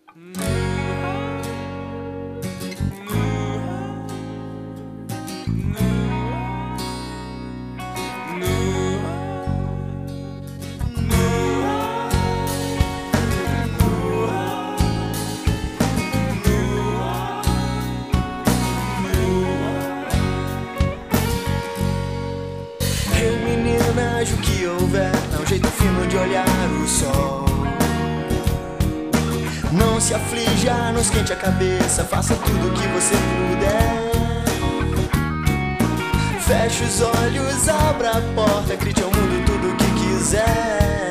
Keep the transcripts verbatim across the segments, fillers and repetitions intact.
Ei meninas, o que houver, é um jeito fino de olhar o sol. Não se aflija, não esquente a cabeça, faça tudo o que você puder. Feche os olhos, abra a porta, grite ao mundo tudo o que quiser.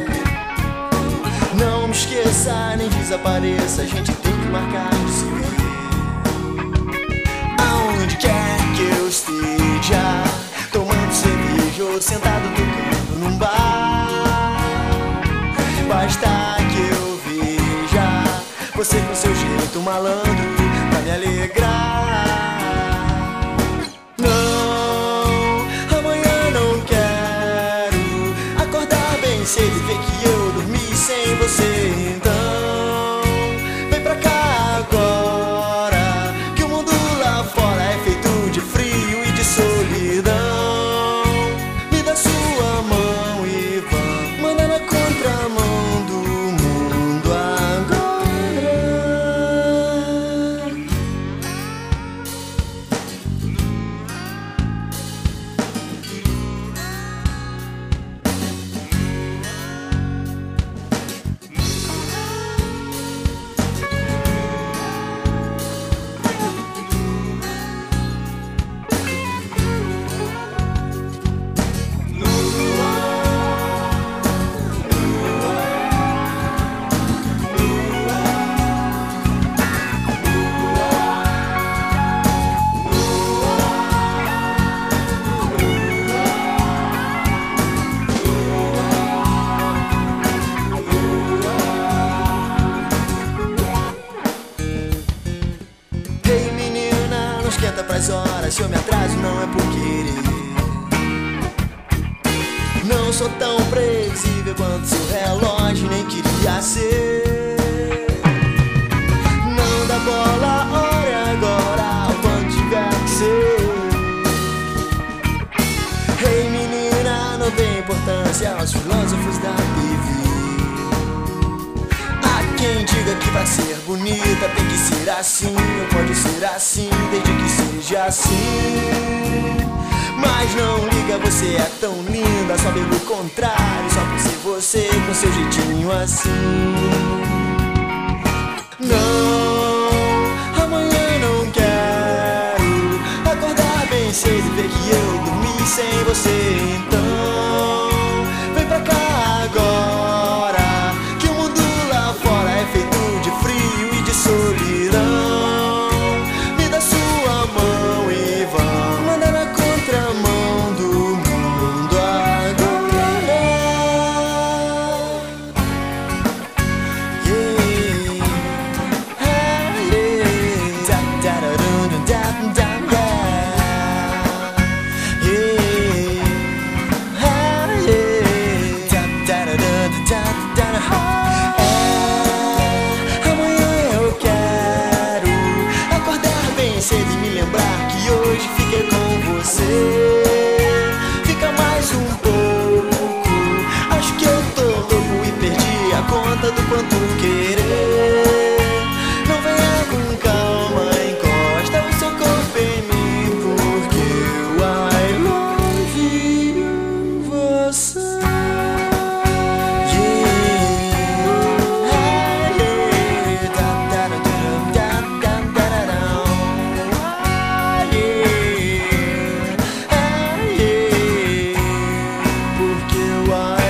Não me esqueça, nem desapareça, a gente tem que marcar de se ver. Aonde quer que eu esteja, tomando cerveja ou sentado tocando num bar, basta que eu veja você com seu jeito malandro pra me alegrar. Não, amanhã não quero acordar bem cedo e ver que eu dormi sem você. Então vem pra cá agora, que o mundo lá fora é feito de frio e de solidão. Me dá sua mão e vamos mandar na contramão do mundo agora. Ei menina, não esquenta pras horas, se eu me atraso não é por querer. Não sou tão previsível quanto seu relógio, nem queria ser. Não dá bola, hora agora, o quanto tiver que ser. Ei menina, não tem importância aos filósofos da T V. Quem diga que pra ser bonita tem que ser assim, não pode ser assim, desde que seja assim. Mas não liga, você é tão linda, só pelo contrário, só por ser você com seu jeitinho assim. Não, amanhã não quero acordar bem cedo e ver que eu dormi sem você. Então vem pra cá agora, que o mundo lá fora é feito de frio e de solidão. Me dá sua mão e vamos mandar na contramão do mundo agora. Yeah, yeah, da da da da da da, yeah, yeah, da da da da da da. Cedo e me lembrar que hoje fiquei com você. Fica mais um pouco, acho que eu tô louco e perdi a conta do quanto querer. Não venha com calma, encosta o seu corpo em mim, porque eu I love você. Why?